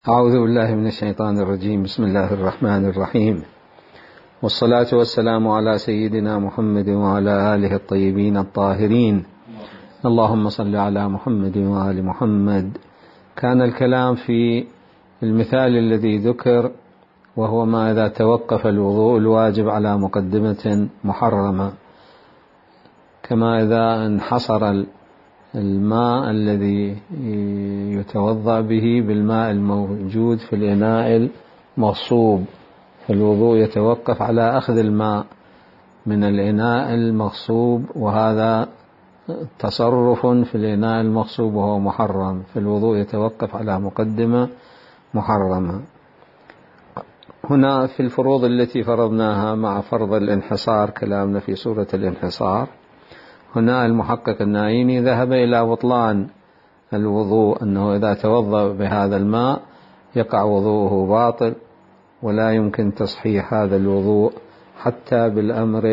أعوذ بالله من الشيطان الرجيم. بسم الله الرحمن الرحيم، والصلاة والسلام على سيدنا محمد وعلى آله الطيبين الطاهرين. اللهم صل على محمد وآل محمد. كان الكلام في المثال الذي ذكر، وهو ما إذا توقف الوضوء الواجب على مقدمة محرمة، كما إذا انحصر الماء الذي يتوضأ به بالماء الموجود في الإناء المغصوب، فالوضوء يتوقف على أخذ الماء من الإناء المغصوب، وهذا تصرف في الإناء المغصوب وهو محرم، فالوضوء يتوقف على مقدمة محرمة. هنا في الفروض التي فرضناها مع فرض الانحصار، كلامنا في سورة الانحصار، هنا المحقق النايني ذهب إلى بطلان الوضوء، أنه إذا توضأ بهذا الماء يقع وضوءه باطل، ولا يمكن تصحيح هذا الوضوء حتى بالأمر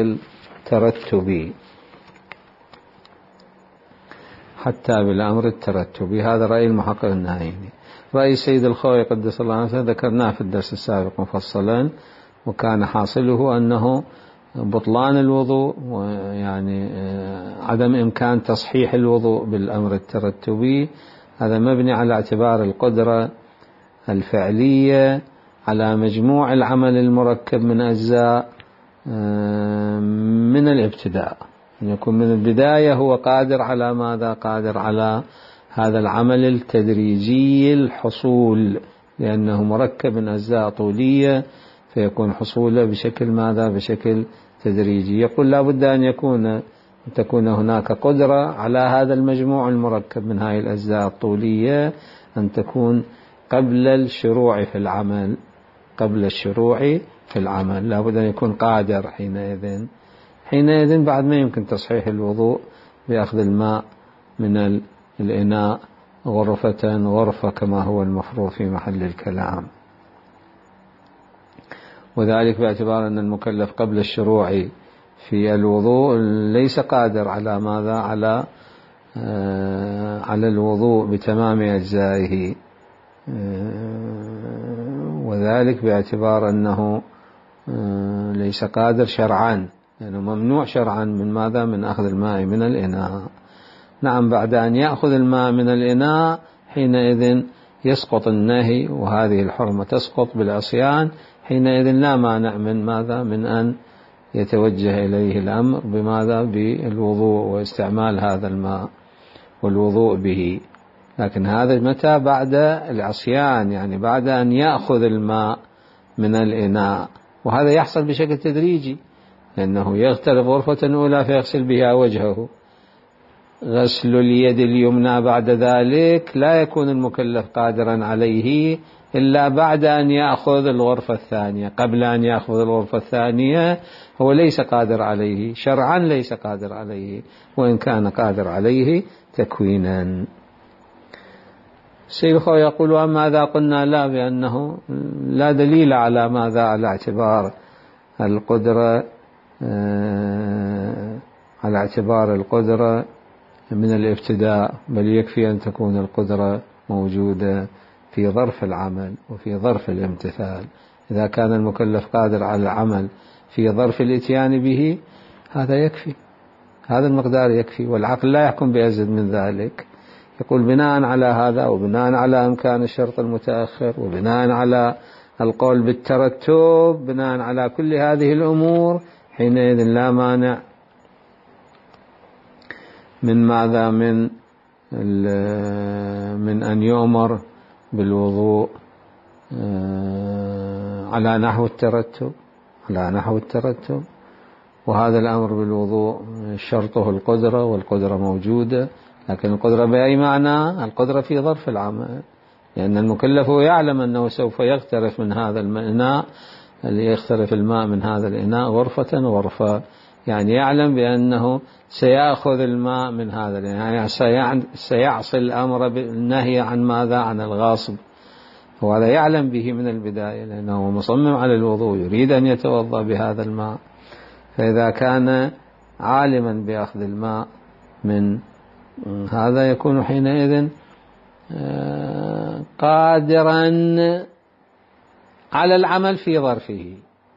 الترتبي. هذا رأي المحقق النايني. رأي السيد الخوئي قدس الله سره ذكرناه في الدرس السابق مفصلا، وكان حاصله أنه بطلان الوضوء، ويعني عدم إمكان تصحيح الوضوء بالأمر الترتبي، هذا مبني على اعتبار القدرة الفعلية على مجموع العمل المركب من أجزاء من الابتداء، أن يكون من البداية هو قادر على ماذا؟ قادر على هذا العمل التدريجي الحصول، لأنه مركب من أجزاء طولية، فيكون حصوله بشكل ماذا؟ بشكل تدريجي. يقول لا بد أن تكون هناك قدرة على هذا المجموع المركب من هذه الأجزاء الطولية، أن تكون قبل الشروع في العمل، لا بد أن يكون قادر. حينئذ بعد ما يمكن تصحيح الوضوء بأخذ الماء من الإناء غرفة كما هو المفروض في محل الكلام، وذلك باعتبار أن المكلف قبل الشروع في الوضوء ليس قادر على ماذا؟ على الوضوء بتمام أجزائه، وذلك باعتبار أنه ليس قادر شرعا، يعني ممنوع شرعا من ماذا؟ من أخذ الماء من الإناء. نعم، بعد أن يأخذ الماء من الإناء حينئذ يسقط النهي، وهذه الحرمة تسقط بالعصيان، حينئذ لا مانع من ماذا؟ من أن يتوجه إليه الأمر بماذا؟ بالوضوء واستعمال هذا الماء والوضوء به. لكن هذا متى؟ بعد العصيان، يعني بعد أن يأخذ الماء من الإناء، وهذا يحصل بشكل تدريجي، لأنه يغترف غرفة أولى فيغسل بها وجهه، غسل اليد اليمنى بعد ذلك لا يكون المكلف قادرا عليه إلا بعد أن يأخذ الغرفة الثانية. قبل أن يأخذ الغرفة الثانية هو ليس قادر عليه شرعا، ليس قادر عليه، وإن كان قادر عليه تكوينا. الشيخ يقول: وماذا قلنا لا، بأنه لا دليل على ماذا؟ على اعتبار القدرة من الابتداء، بل يكفي أن تكون القدرة موجودة في ظرف العمل وفي ظرف الامتثال. إذا كان المكلف قادر على العمل في ظرف الاتيان به، هذا يكفي، هذا المقدار يكفي، والعقل لا يحكم بأزيد من ذلك. يقول: بناء على هذا، وبناء على إمكان الشرط المتأخر، وبناء على القول بالترتب، بناء على كل هذه الأمور، حينئذ لا مانع من ماذا؟ من أن يؤمر بالوضوء على نحو الترتب. وهذا الأمر بالوضوء شرطه القدرة، والقدرة موجودة، لكن القدرة بأي معنى؟ القدرة في ظرف العمل، لأن المكلف يعلم أنه سوف يغترف من هذا الإناء، يغترف الماء من هذا الإناء غرفة، يعني يعلم بأنه سيأخذ الماء من هذا، يعني سيعصي الأمر بالنهي عن ماذا؟ عن الغاصب، وهذا يعلم به من البداية، لأنه مصمم على الوضوء، يريد أن يتوضأ بهذا الماء. فإذا كان عالما بأخذ الماء من هذا، يكون حينئذ قادرا على العمل في ظرفه،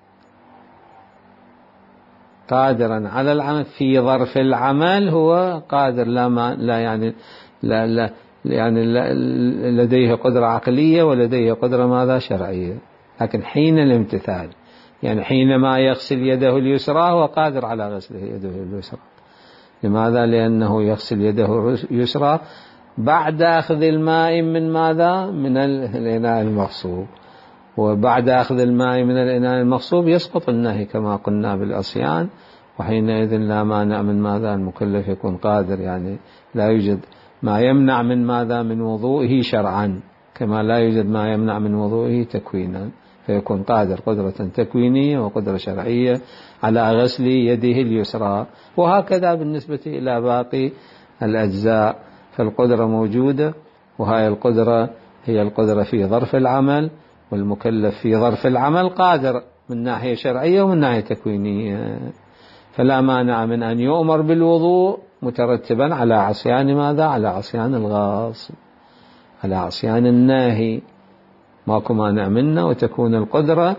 قادرا على العمل في ظرف العمل، هو قادر، لا يعني لا يعني لديه قدرة عقلية ولديه قدرة ماذا شرعية. لكن حين الامتثال، يعني حينما يغسل يده اليسرى هو قادر على غسل يده اليسرى. لماذا؟ لأنه يغسل يده اليسرى بعد أخذ الماء من ماذا؟ من الإناء المغصوب، وبعد أخذ الماء من الإناء المغصوب يسقط النهي كما قلنا بالعصيان، وحينئذ لا مانع من ماذا؟ المكلف يكون قادر، يعني لا يوجد ما يمنع من ماذا؟ من وضوئه شرعا، كما لا يوجد ما يمنع من وضوئه تكوينا، فيكون قادر قدرة تكوينية وقدرة شرعية على غسل يده اليسرى. وهكذا بالنسبة إلى باقي الأجزاء، فالقدرة موجودة، وهي القدرة هي القدرة في ظرف العمل، والمكلف في ظرف العمل قادر من ناحية شرعية ومن ناحية تكوينية، فلا مانع من أن يؤمر بالوضوء مترتبا على عصيان ماذا؟ على عصيان الغاصب، على عصيان الناهي، ماكو مانع منه، وتكون القدرة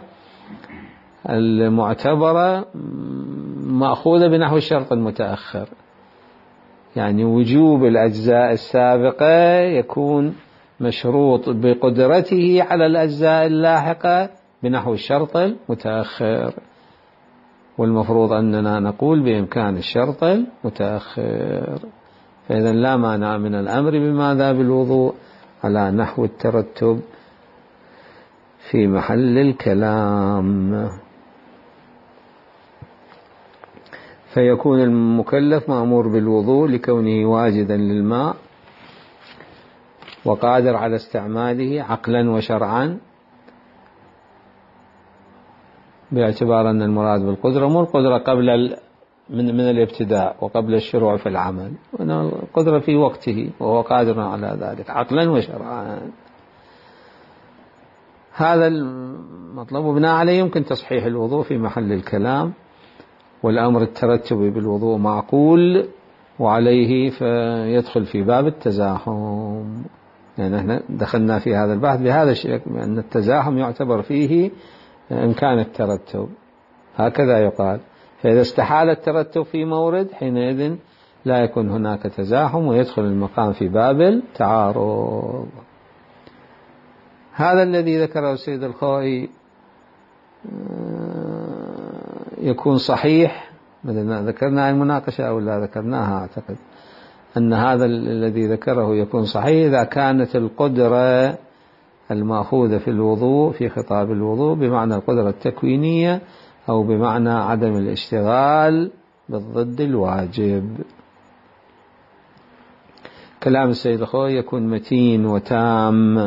المعتبرة مأخوذة بنحو الشرط المتأخر، يعني وجوب الأجزاء السابقة يكون مشروط بقدرته على الأجزاء اللاحقة بنحو الشرط المتأخر، والمفروض أننا نقول بإمكان الشرط المتأخر. فإذا لا مانع من الأمر بماذا؟ بالوضوء على نحو الترتب في محل الكلام. فيكون المكلف مأمور بالوضوء لكونه واجدا للماء وقادر على استعماله عقلا وشرعا، باعتبار أن المراد بالقدرة مو القدرة قبل من الابتداء وقبل الشروع في العمل، وأن القدرة في وقته وهو قادر على ذلك عقلا وشرعا. هذا المطلب، وبناء عليه يمكن تصحيح الوضوء في محل الكلام، والأمر الترتبي بالوضوء معقول، وعليه فيدخل في باب التزاحم. يعني احنا دخلنا في هذا البحث بهذا الشكل، أن التزاحم يعتبر فيه إمكان الترتب، هكذا يقال. فإذا استحال الترتب في مورد حينئذ لا يكون هناك تزاحم، ويدخل المقام في باب التعارض. هذا الذي ذكره السيد الخوئي يكون صحيح، مثل ذكرنا المناقشة أو لا ذكرناها، أعتقد أن هذا الذي ذكره يكون صحيح إذا كانت القدرة المأخوذة في الوضوء في خطاب الوضوء بمعنى القدرة التكوينية، أو بمعنى عدم الاشتغال بالضد الواجب. كلام السيد الخوئي يكون متين وتام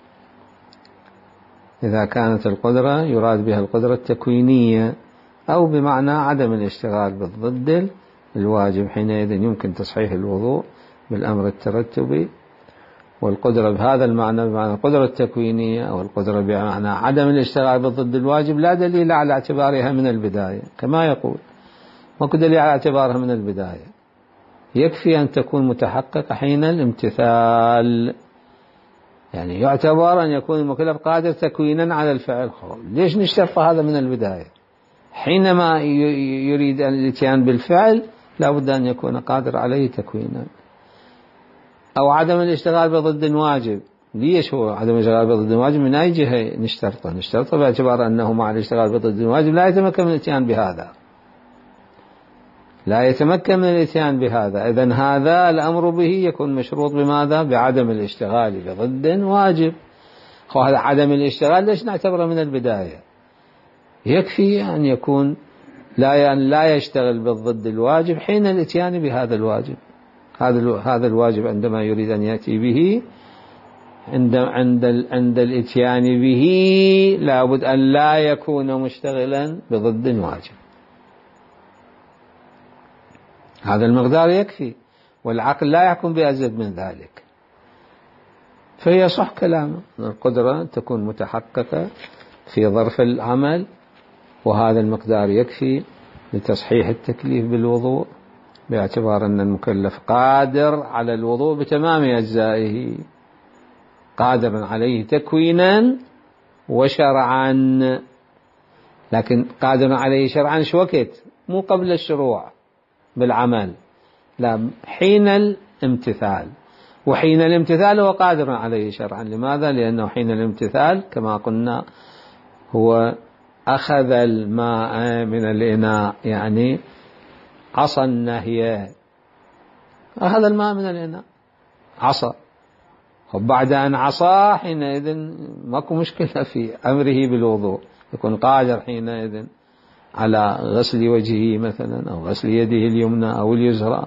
إذا كانت القدرة يراد بها القدرة التكوينية، أو بمعنى عدم الاشتغال بالضد الواجب، حينئذ يمكن تصحيح الوضوء بالأمر الترتبي. والقدرة بهذا المعنى بمعنى القدرة التكوينية أو القدرة بمعنى عدم الاشتغال بالضد الواجب لا دليل على اعتبارها من البداية، كما يقول ماكو دليل على اعتبارها من البداية، يكفي أن تكون متحققة حين الامتثال. يعني يعتبر أن يكون المكلف قادر تكوينا على الفعل. ليش نشترط هذا من البداية؟ حينما يريد الاتيان بالفعل لا بد أن يكون قادر عليه تكوينا. أو عدم الاشتغال بضد واجب، ليش هو عدم الاشتغال بضد واجب؟ من أي جهة نشترطه باعتبار أنه مع الاشتغال بضد واجب لا يتمكن من الاتيان بهذا، لا يتمكن من الاتيان بهذا. إذن هذا الأمر به يكون مشروط بماذا؟ بعدم الاشتغال بضد واجب. هذا عدم الاشتغال ليش نعتبره من البداية؟ يكفي أن يكون لا يشتغل بالضد الواجب حين الاتيان بهذا الواجب. هذا الواجب عندما يريد أن يأتي به عند الاتيان به لابد أن لا يكون مشتغلا بضد واجب. هذا المقدار يكفي، والعقل لا يحكم بأزيد من ذلك. فهي صح كلامه، القدرة تكون متحققة في ظرف العمل، وهذا المقدار يكفي لتصحيح التكليف بالوضوء، باعتبار أن المكلف قادر على الوضوء بتمام أجزائه. قادر عليه تكوينا وشرعا. لكن قادر عليه شرعا شو وقت؟ مو قبل الشروع بالعمل، لا، حين الامتثال. وحين الامتثال هو قادر عليه شرعا. لماذا؟ لأنه حين الامتثال كما قلنا هو أخذ الماء من الإناء، يعني عصى النهي، أخذ الماء من الإناء عصى، وبعد أن عصى حينئذ ماكو مشكلة في أمره بالوضوء، يكون قادر حينئذ على غسل وجهه مثلا أو غسل يده اليمنى أو اليسرى،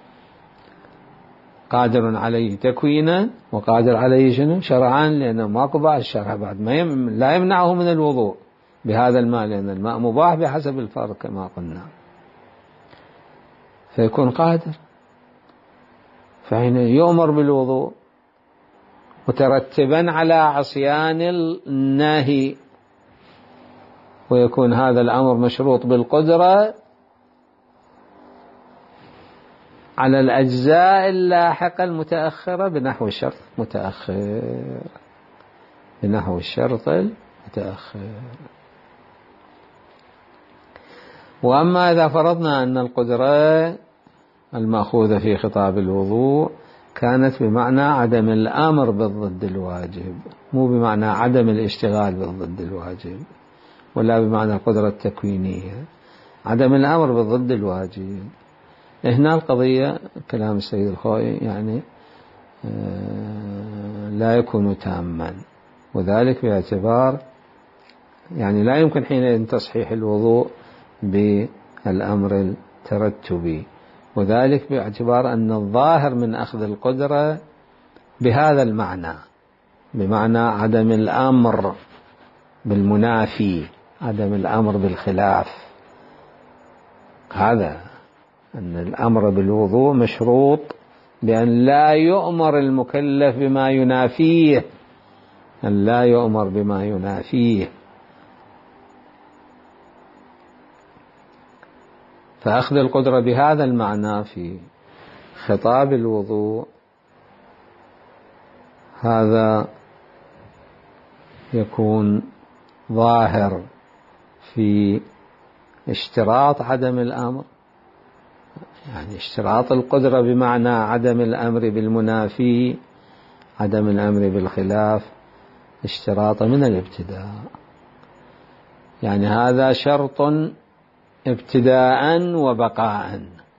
قادر عليه تكوينا وقادر عليه شنو؟ شرعا، لأنه ماكو بعد الشرع بعد لا يمنعه من الوضوء بهذا الماء، لأن الماء مباح بحسب الفرق كما قلنا، فيكون قادر، فحين يؤمر بالوضوء مترتبا على عصيان الناهي، ويكون هذا الأمر مشروط بالقدرة على الأجزاء اللاحقة المتأخرة بنحو الشرط المتأخر، بنحو الشرط المتأخر. وأما إذا فرضنا أن القدرة المأخوذة في خطاب الوضوء كانت بمعنى عدم الأمر بالضد الواجب، مو بمعنى عدم الاشتغال بالضد الواجب، ولا بمعنى القدرة التكوينية، عدم الأمر بالضد الواجب. هنا القضية كلام السيد الخوئي يعني لا يكون تاما، وذلك باعتبار يعني لا يمكن حينئذ تصحيح الوضوء بالأمر الترتبي، وذلك باعتبار أن الظاهر من أخذ القدرة بهذا المعنى، بمعنى عدم الأمر بالمنافي، عدم الأمر بالخلاف، هذا أن الأمر بالوضوء مشروط بأن لا يؤمر المكلف بما ينافيه، أن لا يؤمر بما ينافيه. فأخذ القدرة بهذا المعنى في خطاب الوضوء هذا يكون ظاهر في اشتراط عدم الأمر، يعني اشتراط القدرة بمعنى عدم الأمر بالمنافي، عدم الأمر بالخلاف، اشتراط من الابتداء، يعني هذا شرط ابتداء وبقاء،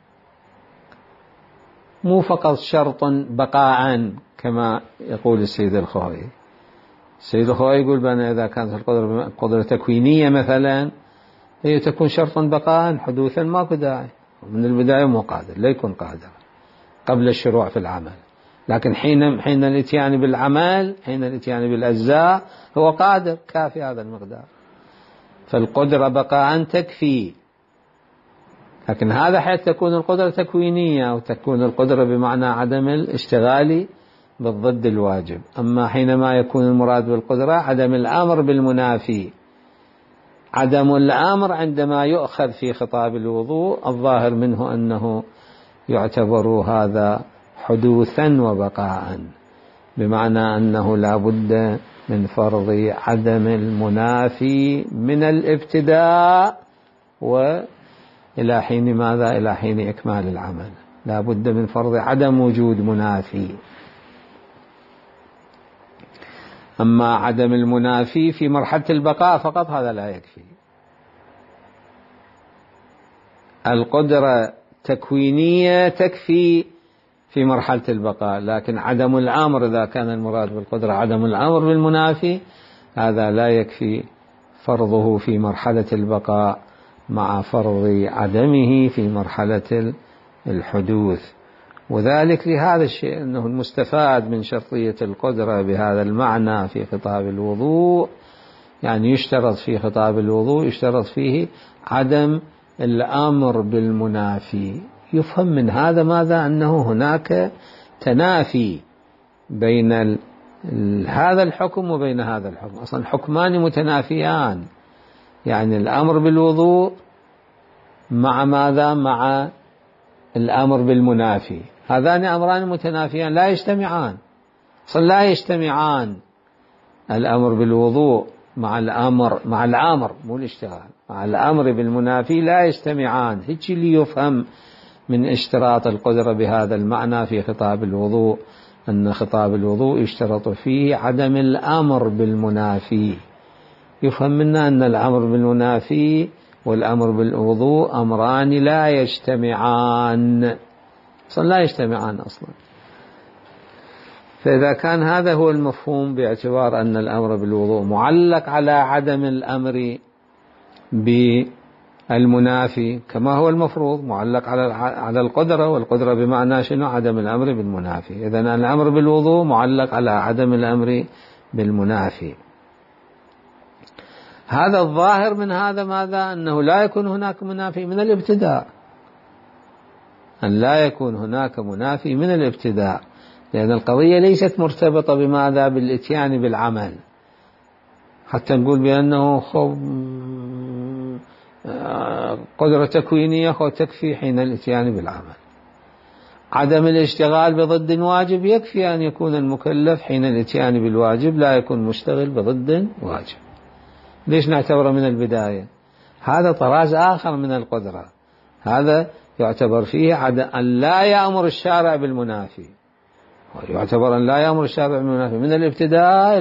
مو فقط شرط بقاء كما يقول السيد الخوئي. السيد الخوئي يقول بأن إذا كانت القدرة قدرة تكوينية مثلا هي تكون شرطا بقاء، حدوثا ماكو داعي، من البداية مو قادر، لا يكون قادر قبل الشروع في العمل، لكن حين الاتيان بالعمل، حين الاتيان بالأجزاء هو قادر، كافي هذا المقدار، فالقدرة بقاء تكفي. لكن هذا حيث تكون القدرة تكوينية، أو تكون القدرة بمعنى عدم الاشتغال بالضد الواجب. أما حينما يكون المراد بالقدرة عدم الأمر بالمنافي، عدم الأمر عندما يؤخذ في خطاب الوضوء الظاهر منه أنه يعتبر هذا حدوثا وبقاء، بمعنى أنه لا بد من فرض عدم المنافي من الابتداء وإلى حين ماذا؟ إلى حين إكمال العمل، لا بد من فرض عدم وجود منافي. أما عدم المنافي في مرحلة البقاء فقط هذا لا يكفي. القدرة تكوينية تكفي في مرحلة البقاء، لكن عدم الأمر إذا كان المراد بالقدرة عدم الأمر بالمنافي هذا لا يكفي فرضه في مرحلة البقاء مع فرض عدمه في مرحلة الحدوث. وذلك لهذا الشيء أنه المستفاد من شرطية القدرة بهذا المعنى في خطاب الوضوء، يعني يشترط في خطاب الوضوء يشترط فيه عدم الأمر بالمنافي. يفهم من هذا ماذا؟ أنه هناك تنافي بين هذا الحكم وبين هذا الحكم، أصلا حكمان متنافيان، يعني الأمر بالوضوء مع ماذا؟ مع الأمر بالمنافي، هذان أمران متنافيان لا يجتمعان، لا يجتمعان الأمر بالوضوء مع الأمر مو الاشتغال، مع الأمر بالمنافي لا يجتمعان. هيك اللي يفهم من اشتراط القدرة بهذا المعنى في خطاب الوضوء، أن خطاب الوضوء يشترط فيه عدم الأمر بالمنافي. يفهم منا أن الأمر بالمنافي والأمر بالوضوء أمران لا يجتمعان، لا يجتمعان أصلا. فإذا كان هذا هو المفهوم باعتبار أن الأمر بالوضوء معلق على عدم الأمر بالمنافي، كما هو المفروض معلق على القدرة، والقدرة بمعنى شنو؟ عدم الأمر بالمنافي. إذن الأمر بالوضوء معلق على عدم الأمر بالمنافي. هذا الظاهر من هذا ماذا؟ أنه لا يكون هناك منافي من الابتداء، أن لا يكون هناك منافي من الابتداء، لأن القضية ليست مرتبطة بماذا؟ بالإتيان بالعمل، حتى نقول بأنه قدرة تكوينية تكفي حين الإتيان بالعمل. عدم الاشتغال بضد واجب يكفي أن يكون المكلف حين الإتيان بالواجب لا يكون مشتغل بضد واجب. ليش نعتبره من البداية؟ هذا طراز آخر من القدرة، هذا يعتبر فيه أن لا يأمر الشارع بالمنافي، يعتبر أن لا يأمر الشارع بالمنافي من الابتداء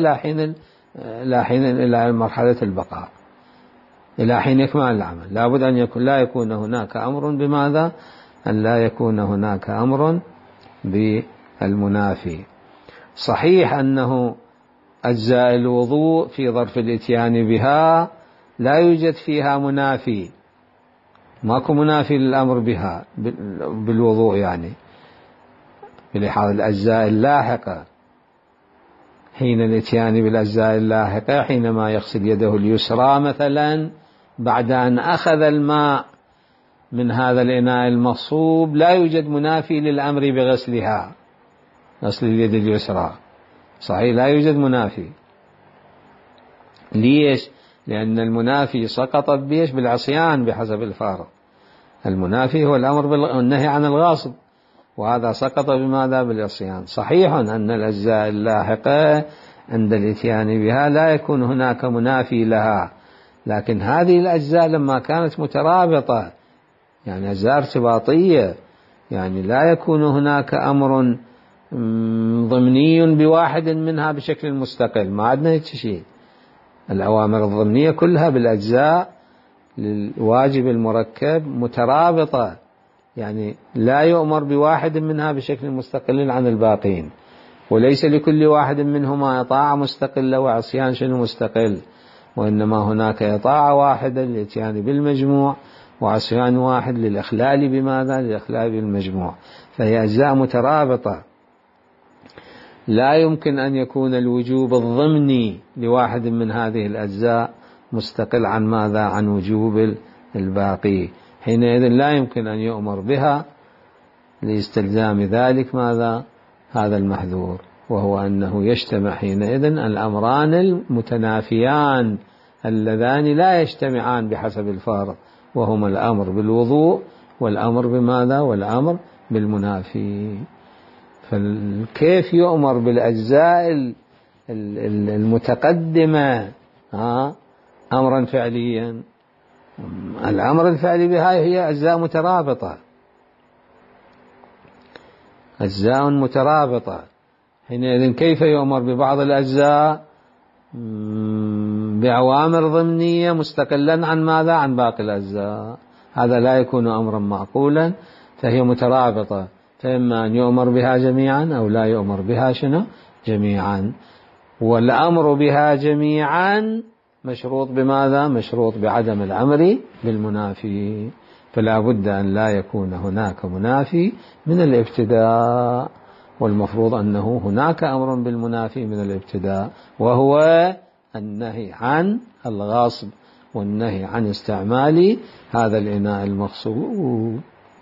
إلى مرحلة البقاء، إلى حين يكمل العمل. لابد أن لا يكون هناك أمر بماذا؟ أن لا يكون هناك أمر بالمنافي. صحيح أنه أجزاء الوضوء في ظرف الإتيان بها لا يوجد فيها منافي، ماكو منافي للأمر بها بالوضوء، يعني بلحاظ الأجزاء اللاحقة حين الإتيان بالأجزاء اللاحقة، حينما يغسل يده اليسرى مثلا بعد أن أخذ الماء من هذا الإناء المصوب، لا يوجد منافي للأمر بغسلها، غسل اليد اليسرى. صحيح لا يوجد منافي. ليش؟ لأن المنافي سقط بالعصيان بحسب الفارق. المنافي هو الأمر بالنهي عن الغاصب، وهذا سقط بماذا؟ بالعصيان. صحيح أن الأجزاء اللاحقة عند الإتيان بها لا يكون هناك منافي لها، لكن هذه الأجزاء لما كانت مترابطة، يعني أجزاء ارتباطية، يعني لا يكون هناك أمر ضمني بواحد منها بشكل مستقل، ما عندنا هيك شيء. الأوامر الضمنية كلها بالأجزاء للواجب المركب مترابطة، يعني لا يؤمر بواحد منها بشكل مستقل عن الباقين، وليس لكل واحد منهما طاعة مستقلة وعصيان مستقل، وإنما هناك طاعة واحدة للإتيان بالمجموع وعصيان واحد للإخلال بماذا؟ للإخلال بالمجموع. فهي أجزاء مترابطة، لا يمكن أن يكون الوجوب الضمني لواحد من هذه الأجزاء مستقل عن ماذا؟ عن وجوب الباقي. حينئذ لا يمكن أن يؤمر بها لاستلزام ذلك ماذا؟ هذا المحذور، وهو أنه يجتمع حينئذ الأمران المتنافيان اللذان لا يجتمعان بحسب الفارق، وهما الأمر بالوضوء والأمر بماذا؟ والأمر بالمنافي. فكيف يؤمر بالأجزاء المتقدمة أمرا فعليا؟ الأمر الفعلي بها هي أجزاء مترابطة، أجزاء مترابطة. حينئذ كيف يؤمر ببعض الأجزاء بأوامر ضمنية مستقلا عن ماذا؟ عن باقي الأجزاء؟ هذا لا يكون أمرا معقولا. فهي مترابطة، فإما أن يؤمر بها جميعا أو لا يؤمر بها جميعا. والأمر بها جميعا مشروط بماذا؟ مشروط بعدم الأمر بالمنافي. فلا بد أن لا يكون هناك منافي من الابتداء، والمفروض أنه هناك أمر بالمنافي من الابتداء، وهو النهي عن الغصب والنهي عن استعمال هذا الإناء المغصوب،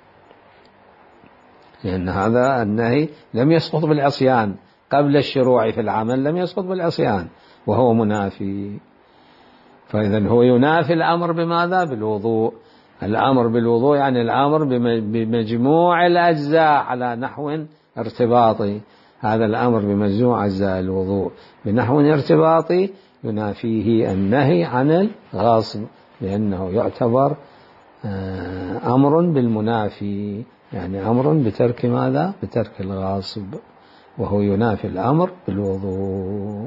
لأن هذا النهي لم يسقط بالعصيان قبل الشروع في العمل، لم يسقط بالعصيان وهو منافي. فإذا هو ينافي الأمر بماذا؟ بالوضوء. الأمر بالوضوء يعني الأمر بمجموع الأجزاء على نحو ارتباطي. هذا الأمر بمجموع أجزاء الوضوء بنحو ارتباطي ينافيه النهي عن الغصب، لأنه يعتبر أمر بالمنافي، يعني أمر بترك ماذا؟ بترك الغصب، وهو ينافي الأمر بالوضوء.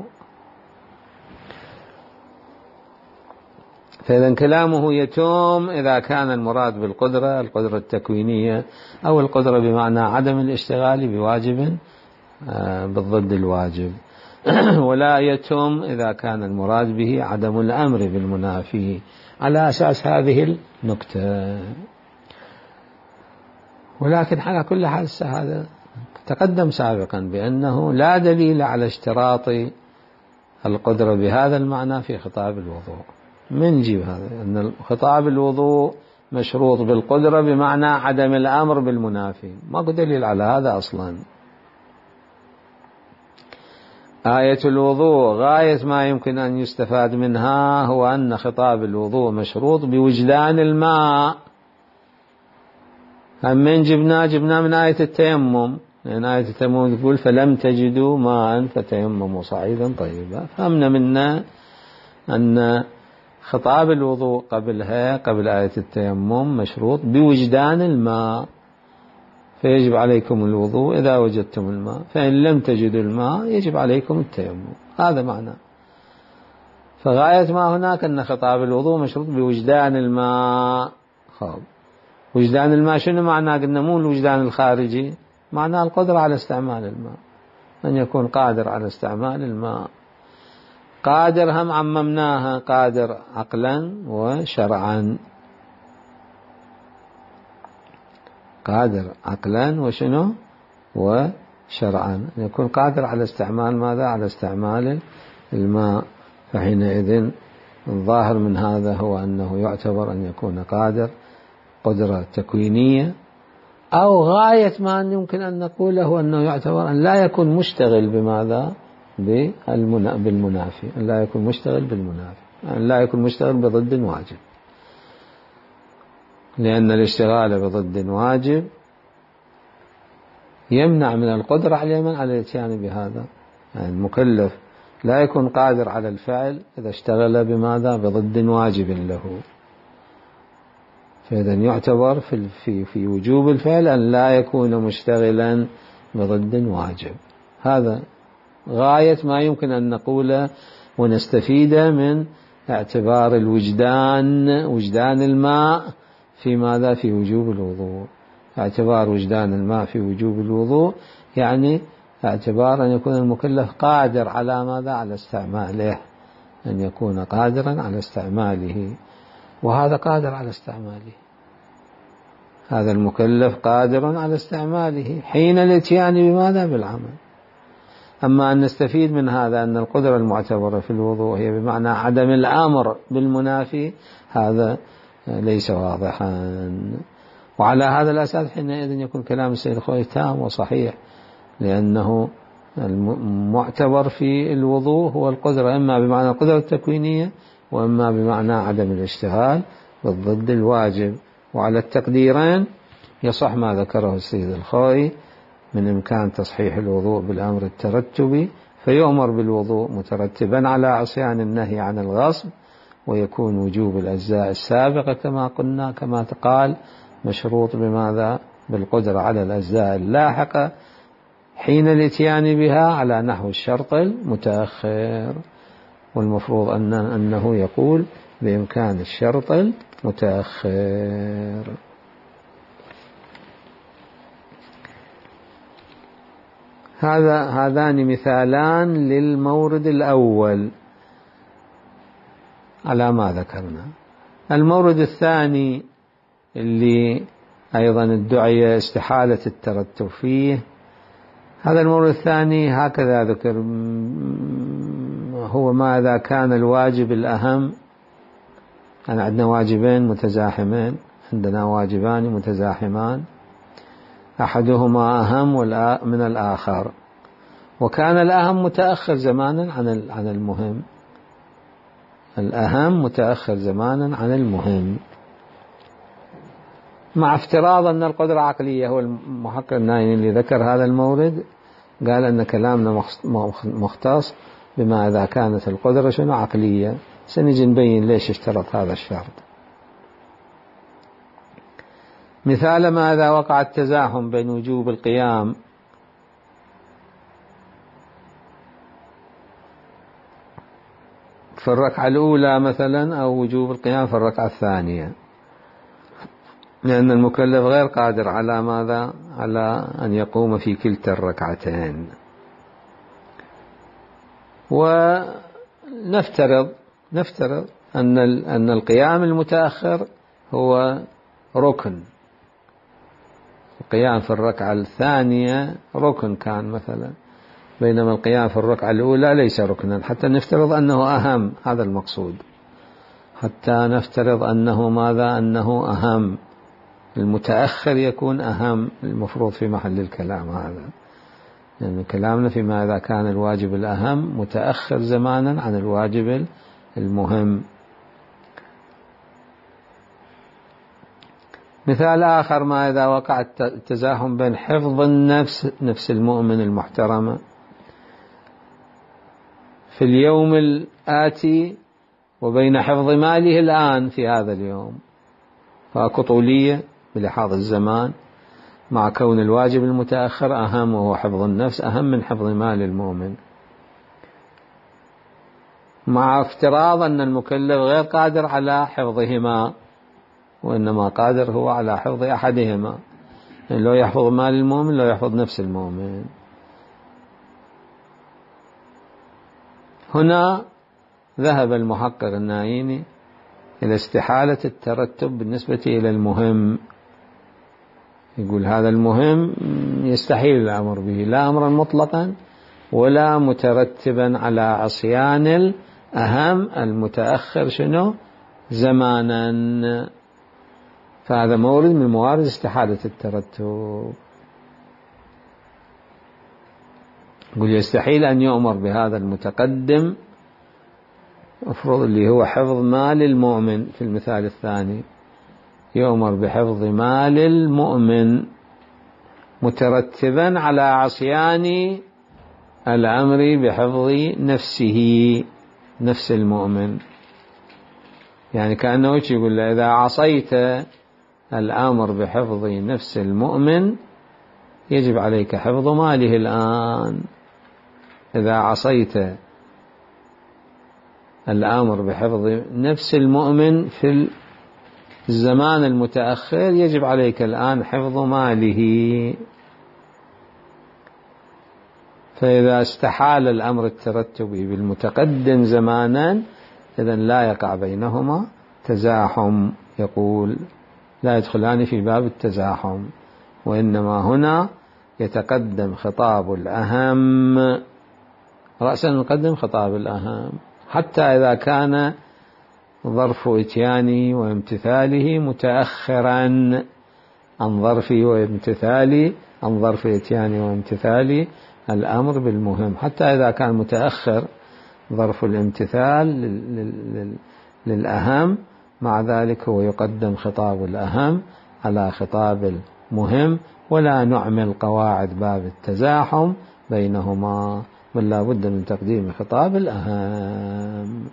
فإذا كلامه يتم إذا كان المراد بالقدرة القدرة التكوينية أو القدرة بمعنى عدم الاشتغال بواجب بالضد الواجب، ولا يتم إذا كان المراد به عدم الأمر بالمنافي، على أساس هذه النكتة. ولكن على كل حال هذا تقدم سابقا بأنه لا دليل على اشتراط القدرة بهذا المعنى في خطاب الوضوء. من جيب هذا أن خطاب الوضوء مشروط بالقدرة بمعنى عدم الأمر بالمنافي؟ ماكو دليل على هذا أصلا. آية الوضوء غاية ما يمكن أن يستفاد منها هو أن خطاب الوضوء مشروط بوجدان الماء. هم من جبنا من آية التيمم، لأن آية التيمم تقول فلم تجدوا ماء فتيمموا صعيدا طيبا. فهمنا منا أن خطاب الوضوء قبلها قبل آية التيمم مشروط بوجدان الماء، فيجب عليكم الوضوء إذا وجدتم الماء، فإن لم تجدوا الماء يجب عليكم التيمم. هذا معنى. فغاية ما هناك أن خطاب الوضوء مشروط بوجدان الماء. وجدان الماء شنو معناه؟ قلنا مو الوجدان الخارجي، معناه القدرة على استعمال الماء، أن يكون قادر على استعمال الماء. قادر هم عممناها، قادر عقلا وشرعا. قادر عقلا وشنو وشرعا، أن يكون قادر على استعمال ماذا؟ على استعمال الماء. فحينئذ الظاهر من هذا هو أنه يعتبر أن يكون قادر قدرة تكوينية، أو غاية ما يمكن أن نقوله أنه يعتبر أن لا يكون مشتغل بماذا؟ بالمنافي، أن لا يكون مشتغل بالمنافي، أن لا يكون مشتغل بضد واجب، لأن الاشتغال بضد واجب يمنع من القدرة على الاتيان بهذا. يعني المكلف لا يكون قادر على الفعل إذا اشتغل بماذا؟ بضد واجب له. فإذا يعتبر في وجوب الفعل أن لا يكون مشتغلا بضد واجب. هذا غاية ما يمكن أن نقوله ونستفيد من اعتبار وجدان الماء في ماذا؟ في وجوب الوضوء. اعتبار وجدان الماء في وجوب الوضوء يعني اعتبار أن يكون المكلف قادر على ماذا؟ على استعماله، أن يكون قادرا على استعماله. وهذا قادر على استعماله، هذا المكلف قادر على استعماله حين الاتيان بماذا؟ بالعمل. أما أن نستفيد من هذا أن القدرة المعتبرة في الوضوء هي بمعنى عدم الأمر بالمنافي، هذا ليس واضحا. وعلى هذا الأساس حينئذ يكون كلام السيد الخوئي تام وصحيح، لأنه المعتبر في الوضوء هو القدرة إما بمعنى القدرة التكوينية وإما بمعنى عدم الاشتغال بالضد الواجب. وعلى التقديرين يصح ما ذكره السيد الخوئي من إمكان تصحيح الوضوء بالأمر الترتبي، فيؤمر بالوضوء مترتبا على عصيان النهي عن الغصب، ويكون وجوب الأجزاء السابقة كما قلنا كما تقال مشروط بماذا؟ بالقدرة على الأجزاء اللاحقة حين الاتيان بها على نحو الشرط المتأخر. والمفروض أنه يقول بإمكان الشرط المتأخر. هذان مثالان للمورد الأول على ما ذكرنا. المورد الثاني اللي أيضا ادعي استحالة الترتب فيه، هذا المورد الثاني هكذا ذكر، هو ماذا؟ كان الواجب الأهم. يعني عندنا واجبين متزاحمين، عندنا واجبان متزاحمان، أحدهما أهم من الآخر، وكان الأهم متأخر زمانا عن المهم. الأهم متأخر زمانا عن المهم، مع افتراض أن القدرة عقلية. هو المحقق النايني اللي ذكر هذا المورد قال أن كلامنا مختص بما إذا كانت القدرة شنو عقلية. سنجي نبين ليش اشترط هذا الشرط. مثال ما إذا وقع التزاحم بين وجوب القيام في الركعة الأولى مثلا أو وجوب القيام في الركعة الثانية، لأن المكلف غير قادر على ماذا؟ على أن يقوم في كلتا الركعتين. ونفترض أن القيام المتأخر هو ركن، القيام في الركعة الثانية ركن كان مثلا، بينما القيام في الركعة الأولى ليس ركنا، حتى نفترض أنه أهم. هذا المقصود، حتى نفترض أنه ماذا؟ أنه أهم، المتأخر يكون أهم، المفروض في محل الكلام هذا، يعني كلامنا فيما إذا كان الواجب الأهم متأخر زمانا عن الواجب المهم. مثال آخر ما إذا وقع التزاحم بين حفظ نفس المؤمن المحترمة في اليوم الآتي وبين حفظ ماله الآن في هذا اليوم، فأكو طولية بلحاظ الزمان، مع كون الواجب المتأخر أهم وهو حفظ النفس أهم من حفظ مال المؤمن، مع افتراض أن المكلف غير قادر على حفظهما، وإنما قادر هو على حفظ أحدهما، يعني لو يحفظ مال المؤمن لو يحفظ نفس المؤمن. هنا ذهب المحقق النايني إلى استحالة الترتب بالنسبة إلى المهم، يقول هذا المهم يستحيل الأمر به، لا أمرا مطلقا ولا مترتبا على عصيان الأهم المتأخر شنو زمانا، فهذا مورد من موارد استحالة الترتب. يقول يستحيل أن يؤمر بهذا المتقدم، أفرض اللي هو حفظ مال المؤمن في المثال الثاني، يؤمر بحفظ مال المؤمن مترتبا على عصيان الأمر بحفظ نفس المؤمن، يعني كأنه يقول له إذا عصيت الأمر بحفظ نفس المؤمن يجب عليك حفظ ماله الآن. إذا عصيت الأمر بحفظ نفس المؤمن في الزمان المتأخر يجب عليك الآن حفظ ماله. فإذا استحال الأمر الترتبي بالمتقدم زمانا إذن لا يقع بينهما تزاحم، يقول لا يدخلان في باب التزاحم، وإنما هنا يتقدم خطاب الأهم، رأسا نقدم خطاب الأهم، حتى إذا كان ظرف إتيانه وامتثاله متأخرا عن ظرفه وامتثاله، عن ظرف إتيانه وامتثاله الأمر بالمهم، حتى إذا كان متأخر ظرف الامتثال للأهم، مع ذلك هو يقدم خطاب الأهم على خطاب المهم، ولا نعمل قواعد باب التزاحم بينهما، بل لا بد من تقديم خطاب الأهم.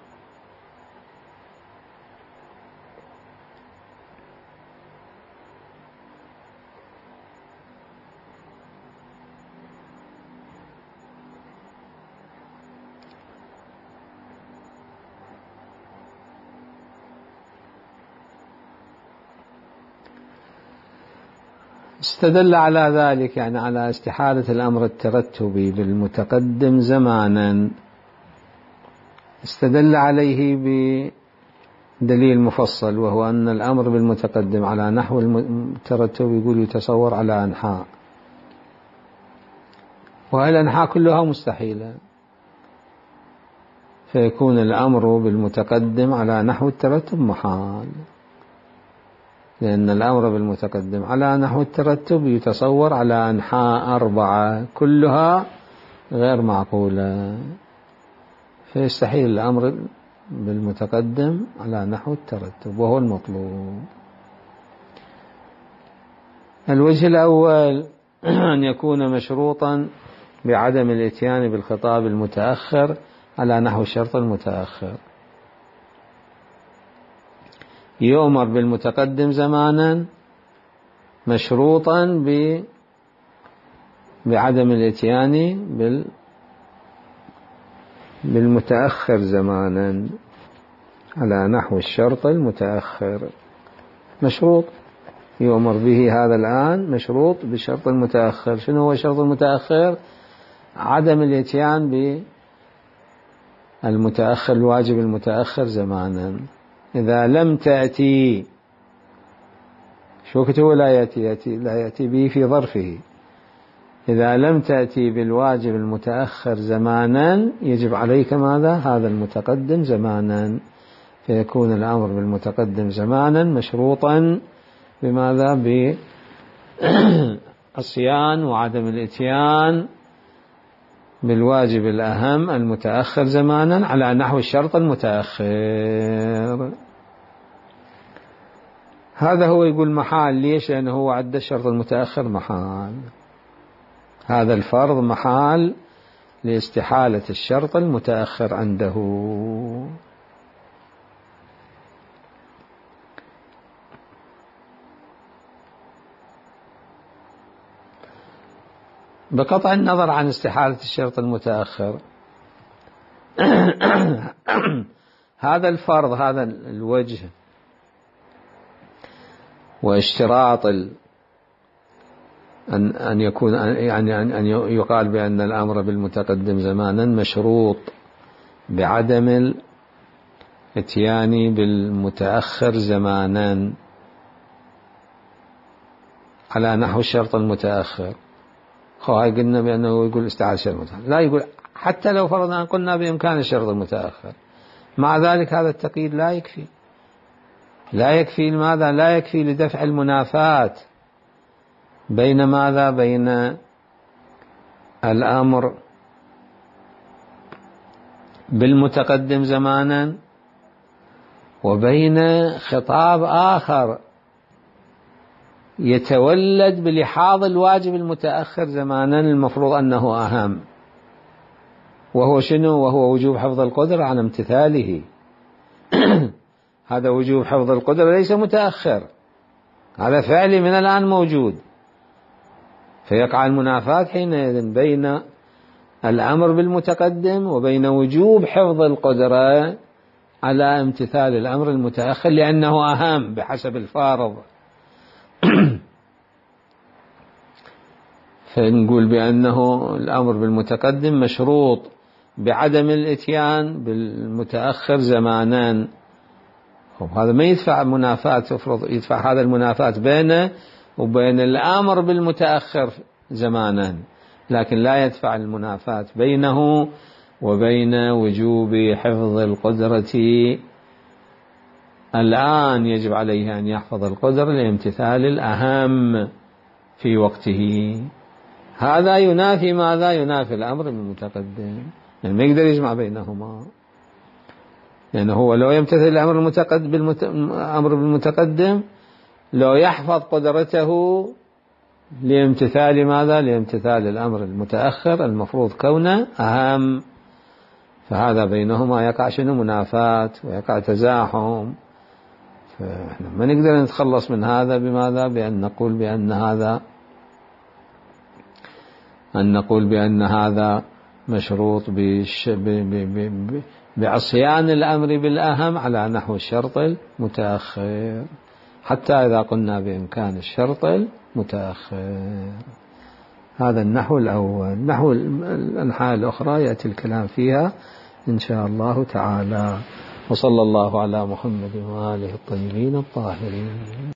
استدل على ذلك، يعني على استحالة الأمر الترتبي بالمتقدم زمانا، استدل عليه بدليل مفصل، وهو أن الأمر بالمتقدم على نحو الترتب يقول يتصور على أنحاء، والأنحاء كلها مستحيلة، فيكون الأمر بالمتقدم على نحو الترتب محال، لأن الأمر بالمتقدم على نحو الترتب يتصور على أنحاء 4 كلها غير معقولة، فيستحيل الأمر بالمتقدم على نحو الترتب، وهو المطلوب. الوجه الأول أن يكون مشروطا بعدم الإتيان بالخطاب المتأخر على نحو الشرط المتأخر. يؤمر بالمتقدم زمانا مشروطا بعدم الإتيان بالمتأخر زمانا على نحو الشرط المتأخر. مشروط يؤمر به هذا الآن مشروط بالشرط المتأخر. شنو هو الشرط المتأخر؟ عدم الإتيان بالمتأخر الواجب المتأخر زمانا. إذا لم تأتي شو كتبه لا يأتي به في ظرفه. إذا لم تأتي بالواجب المتأخر زمانا يجب عليك ماذا؟ هذا المتقدم زمانا. فيكون الأمر بالمتقدم زمانا مشروطا بماذا؟ بالعصيان وعدم الإتيان بالواجب الأهم المتأخر زمانا على نحو الشرط المتأخر. هذا هو يقول محال. ليش؟ لأنه هو عد الشرط المتأخر محال. هذا الفرض محال لاستحالة الشرط المتأخر عنده. بقطع النظر عن استحالة الشرط المتأخر هذا الفرض، هذا الوجه واشتراط أن يكون يعني أن يقال بأن الأمر بالمتقدم زمانا مشروط بعدم الإتيان بالمتأخر زمانا على نحو الشرط المتأخر. هاي قلنا بأنه يقول استعادة الشرط المتأخر، لا يقول حتى لو فرضنا قلنا بإمكان الشرط المتأخر، مع ذلك هذا التقييد لا يكفي. لا يكفي لماذا؟ لا يكفي لدفع المنافاة بين ماذا؟ بين الأمر بالمتقدم زمانا وبين خطاب آخر يتولد بلحاظ الواجب المتأخر زمانا المفروض أنه أهم، وهو شنو؟ وهو وجوب حفظ القدرة على امتثاله. هذا وجوب حفظ القدرة ليس متأخر، هذا فعلي من الآن موجود. فيقع المنافاة حينئذ بين الأمر بالمتقدم وبين وجوب حفظ القدرة على امتثال الأمر المتأخر لأنه أهم بحسب الفارض. فنقول بأنه الأمر بالمتقدم مشروط بعدم الإتيان بالمتأخر زمانا. هذا ما يدفع منافاة، تفرض يدفع هذا المنافاة بينه وبين الأمر بالمتأخر زمانا، لكن لا يدفع المنافاة بينه وبين وجوب حفظ القدرة. الآن يجب عليه أن يحفظ القدرة لامتثال الأهم في وقته. هذا ينافي ماذا؟ ينافي الأمر بالمتقدم، يعني ما يقدر يجمع بينهما، لأنه هو لو يمتثل الأمر بالمتقدم لو يحفظ قدرته لامتثال ماذا؟ لامتثال الأمر المتأخر المفروض كونه أهم. فهذا بينهما يقع شنو؟ منافاة ويقع تزاحم. فإحنا ما نقدر نتخلص من هذا بماذا؟ بأن نقول بأن هذا مشروط بعصيان الأمر بالأهم على نحو الشرط المتأخر، حتى إذا قلنا بإمكان الشرط المتأخر. هذا النحو الأول. نحو الأنحاء الأخرى يأتي الكلام فيها إن شاء الله تعالى. وصلى الله على محمد وآله الطيبين الطاهرين.